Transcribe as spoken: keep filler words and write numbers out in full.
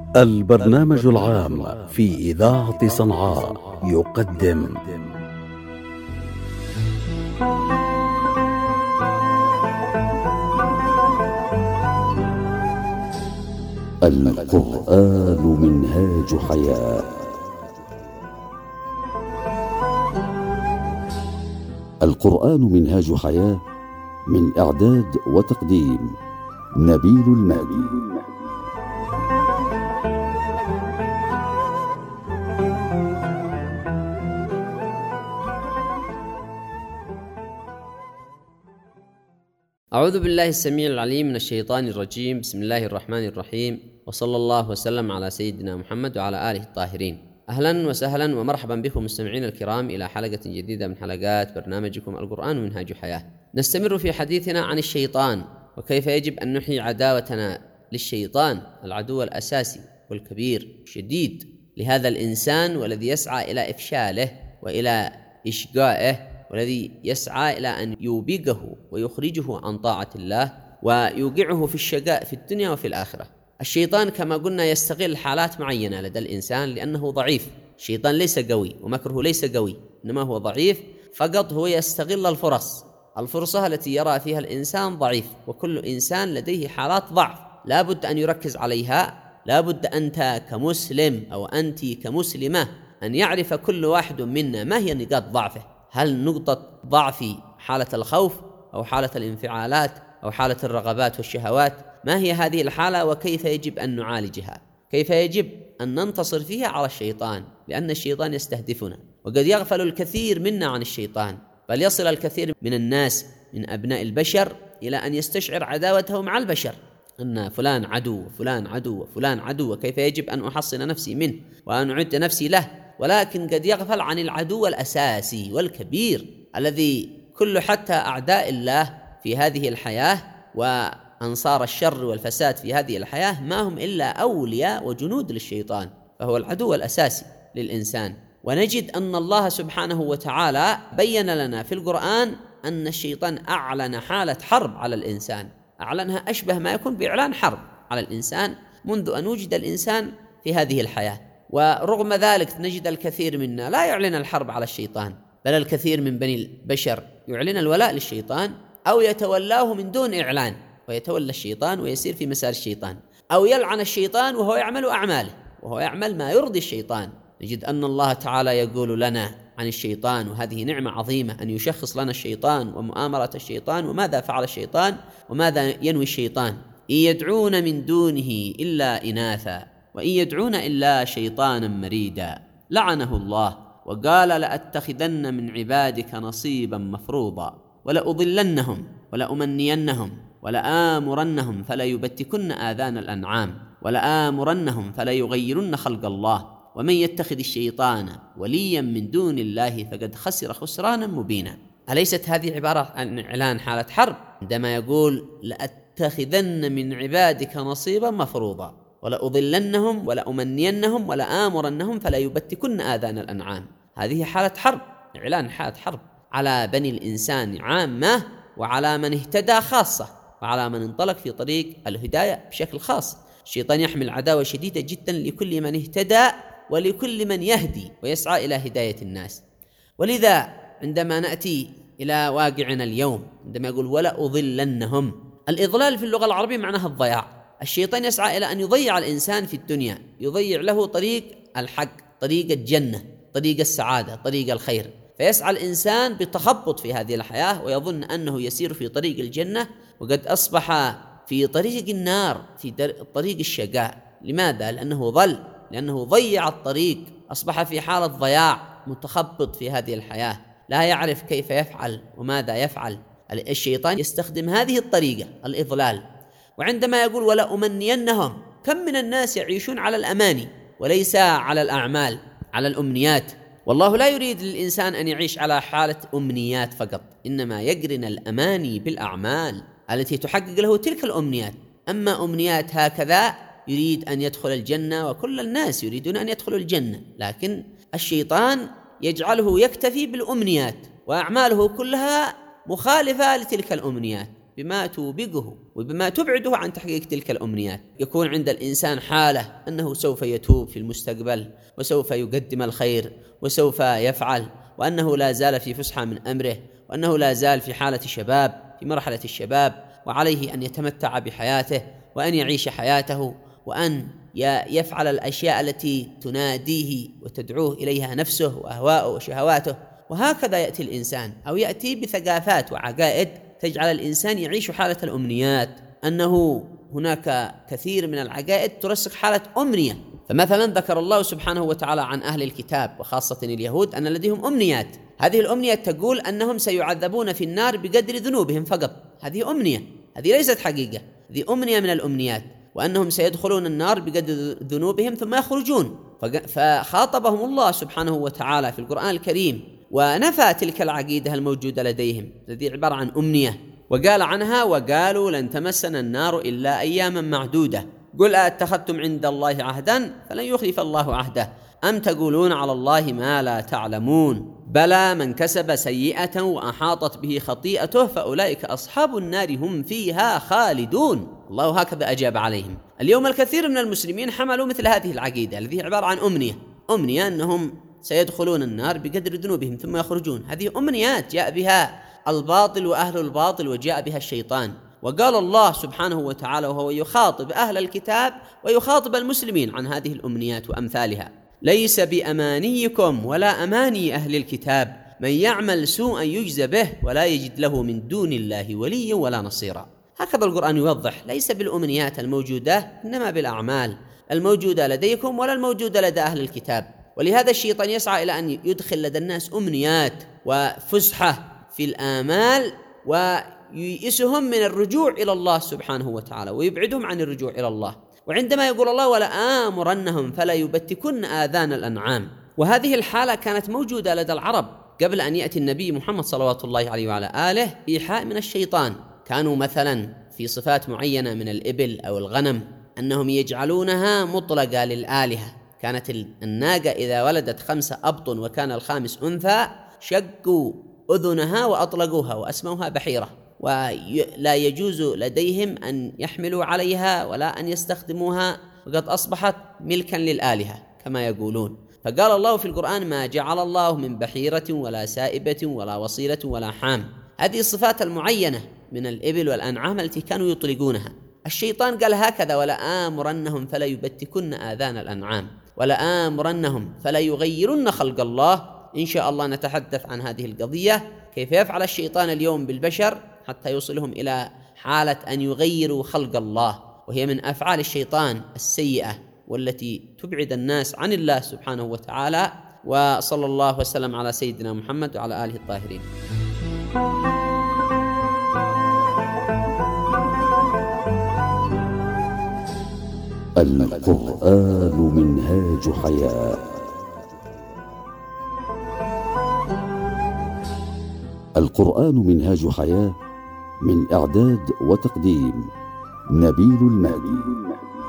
البرنامج العام في إذاعة صنعاء يقدم القرآن منهاج حياة. القرآن منهاج حياة، من إعداد وتقديم نبيل المهدي. أعوذ بالله السميع العليم من الشيطان الرجيم. بسم الله الرحمن الرحيم، وصلى الله وسلم على سيدنا محمد وعلى آله الطاهرين. أهلا وسهلا ومرحبا بكم مستمعين الكرام إلى حلقة جديدة من حلقات برنامجكم القرآن منهاج حياة. نستمر في حديثنا عن الشيطان وكيف يجب أن نحيي عداوتنا للشيطان، العدو الأساسي والكبير الشديد لهذا الإنسان، والذي يسعى إلى إفشاله وإلى إشقائه، والذي يسعى إلى أن يوبقه ويخرجه عن طاعة الله ويوقعه في الشقاء في الدنيا وفي الآخرة. الشيطان كما قلنا يستغل حالات معينة لدى الإنسان لأنه ضعيف. الشيطان ليس قوي ومكره ليس قوي، إنما هو ضعيف فقط. هو يستغل الفرص الفرصة التي يرى فيها الإنسان ضعيف، وكل إنسان لديه حالات ضعف لا بد أن يركز عليها. لا بد أنت كمسلم أو أنت كمسلمة أن يعرف كل واحد منا ما هي نقاط ضعفه. هل نقطة ضعفي حالة الخوف أو حالة الانفعالات أو حالة الرغبات والشهوات؟ ما هي هذه الحالة وكيف يجب أن نعالجها؟ كيف يجب أن ننتصر فيها على الشيطان؟ لأن الشيطان يستهدفنا، وقد يغفل الكثير منا عن الشيطان، بل يصل الكثير من الناس من أبناء البشر إلى أن يستشعر عداوته مع البشر، أن فلان عدو فلان عدو فلان عدو، وكيف يجب أن أحصن نفسي منه وأن أعد نفسي له. ولكن قد يغفل عن العدو الأساسي والكبير الذي كل حتى أعداء الله في هذه الحياة وأنصار الشر والفساد في هذه الحياة ما هم إلا أولياء وجنود للشيطان، فهو العدو الأساسي للإنسان. ونجد أن الله سبحانه وتعالى بين لنا في القرآن أن الشيطان أعلن حالة حرب على الإنسان، أعلنها أشبه ما يكون بإعلان حرب على الإنسان منذ أن وجد الإنسان في هذه الحياة. ورغم ذلك نجد الكثير منا لا يعلن الحرب على الشيطان، بل الكثير من بني البشر يعلن الولاء للشيطان أو يتولاه من دون إعلان، ويتولى الشيطان ويسير في مسار الشيطان، أو يلعن الشيطان وهو يعمل أعماله وهو يعمل ما يرضي الشيطان. نجد أن الله تعالى يقول لنا عن الشيطان، وهذه نعمة عظيمة أن يشخص لنا الشيطان ومؤامرة الشيطان وماذا فعل الشيطان وماذا ينوي الشيطان. إن يدعون من دونه إلا إناثا وإن يدعون إلا شيطانا مريدا لعنه الله وقال لأتخذن من عبادك نصيبا مفروضا ولأضلنهم ولأمنينهم ولآمرنهم فليبتكن آذان الأنعام ولآمرنهم فليغيرن خلق الله ومن يتخذ الشيطان وليا من دون الله فقد خسر خسرانا مبينا. أليست هذه عبارة عن إعلان حالة حرب عندما يقول لأتخذن من عبادك نصيبا مفروضا ولأضلنهم ولأمنينهم ولآمرنهم فلا يبتكن آذان الأنعام؟ هذه حالة حرب، إعلان حالة حرب على بني الإنسان عامة، وعلى من اهتدى خاصة، وعلى من انطلق في طريق الهداية بشكل خاص. الشيطان يحمل عداوة شديدة جدا لكل من اهتدى ولكل من يهدي ويسعى إلى هداية الناس. ولذا عندما نأتي إلى واقعنا اليوم عندما يقول ولا أضلنهم، الإضلال في اللغة العربية معناها الضياع. الشيطان يسعى إلى أن يضيع الإنسان في الدنيا، يضيع له طريق الحق، طريق الجنة، طريق السعادة، طريق الخير، فيسعى الإنسان بالتخبط في هذه الحياة ويظن أنه يسير في طريق الجنة وقد أصبح في طريق النار، في طريق الشقاء. لماذا؟ لأنه ضل، لأنه ضيع الطريق، أصبح في حالة ضياع، متخبط في هذه الحياة، لا يعرف كيف يفعل وماذا يفعل. الشيطان يستخدم هذه الطريقة، الإضلال. وعندما يقول ولا أمنينهم، كم من الناس يعيشون على الأماني وليس على الأعمال، على الأمنيات. والله لا يريد للإنسان أن يعيش على حالة أمنيات فقط، إنما يقرن الأماني بالأعمال التي تحقق له تلك الأمنيات. أما أمنيات هكذا يريد أن يدخل الجنة، وكل الناس يريدون أن يدخلوا الجنة، لكن الشيطان يجعله يكتفي بالأمنيات وأعماله كلها مخالفة لتلك الأمنيات، بما توبقه وبما تبعده عن تحقيق تلك الأمنيات. يكون عند الإنسان حالة أنه سوف يتوب في المستقبل، وسوف يقدم الخير، وسوف يفعل، وأنه لا زال في فسحة من أمره، وأنه لا زال في حالة الشباب، في مرحلة الشباب، وعليه أن يتمتع بحياته، وأن يعيش حياته، وأن يفعل الأشياء التي تناديه وتدعوه إليها نفسه وأهواءه وشهواته. وهكذا يأتي الإنسان، أو يأتي بثقافات وعقائد تجعل الإنسان يعيش حالة الأمنيات، أنه هناك كثير من العقائد ترسخ حالة أمنية. فمثلا ذكر الله سبحانه وتعالى عن أهل الكتاب وخاصة اليهود أن لديهم أمنيات. هذه الأمنية تقول أنهم سيعذبون في النار بقدر ذنوبهم فقط. هذه أمنية، هذه ليست حقيقة، هذه أمنية من الأمنيات، وأنهم سيدخلون النار بقدر ذنوبهم ثم يخرجون. فخاطبهم الله سبحانه وتعالى في القرآن الكريم ونفى تلك العقيدة الموجودة لديهم التي عبارة عن أمنية، وقال عنها: وقالوا لن تمسنا النار إلا أياما معدودة قل أتخذتم عند الله عهدا فلن يخلف الله عهده أم تقولون على الله ما لا تعلمون بلى من كسب سيئة وأحاطت به خطيئته فأولئك أصحاب النار هم فيها خالدون. الله هكذا أجاب عليهم. اليوم الكثير من المسلمين حملوا مثل هذه العقيدة التي عبارة عن أمنية، أمنية أنهم سيدخلون النار بقدر ذنوبهم ثم يخرجون. هذه أمنيات جاء بها الباطل وأهل الباطل وجاء بها الشيطان. وقال الله سبحانه وتعالى وهو يخاطب أهل الكتاب ويخاطب المسلمين عن هذه الأمنيات وأمثالها: ليس بأمانيكم ولا أماني أهل الكتاب من يعمل سوءا يجزى به ولا يجد له من دون الله وليا ولا نصيرا. هكذا القرآن يوضح: ليس بالأمنيات الموجودة إنما بالأعمال الموجودة لديكم ولا الموجودة لدى أهل الكتاب. ولهذا الشيطان يسعى إلى أن يدخل لدى الناس أمنيات وفسحة في الآمال ويئسهم من الرجوع إلى الله سبحانه وتعالى ويبعدهم عن الرجوع إلى الله. وعندما يقول الله: ولآمرنهم فلا يبتكن آذان الأنعام، وهذه الحالة كانت موجودة لدى العرب قبل أن يأتي النبي محمد صلوات الله عليه وعلى آله إيحاء من الشيطان. كانوا مثلا في صفات معينة من الإبل أو الغنم أنهم يجعلونها مطلقة للآلهة. كانت الناقة إذا ولدت خمسة أبطن وكان الخامس أنثى شقوا أذنها وأطلقوها وأسموها بحيرة، ولا يجوز لديهم أن يحملوا عليها ولا أن يستخدموها، وقد أصبحت ملكا للآلهة كما يقولون. فقال الله في القرآن: ما جعل الله من بحيرة ولا سائبة ولا وصيلة ولا حام. هذه الصفات المعينة من الإبل والأنعام التي كانوا يطلقونها. الشيطان قال هكذا: ولآمرنهم فلا يبتكن آذان الأنعام ولآمرنهم فلا يغيرن خلق الله. إن شاء الله نتحدث عن هذه القضية، كيف يفعل الشيطان اليوم بالبشر حتى يوصلهم إلى حالة أن يغيروا خلق الله، وهي من أفعال الشيطان السيئة والتي تبعد الناس عن الله سبحانه وتعالى. وصلى الله وسلم على سيدنا محمد وعلى آله الطاهرين. القرآن منهاج حياة. القرآن منهاج حياة من إعداد وتقديم نبيل المهدي.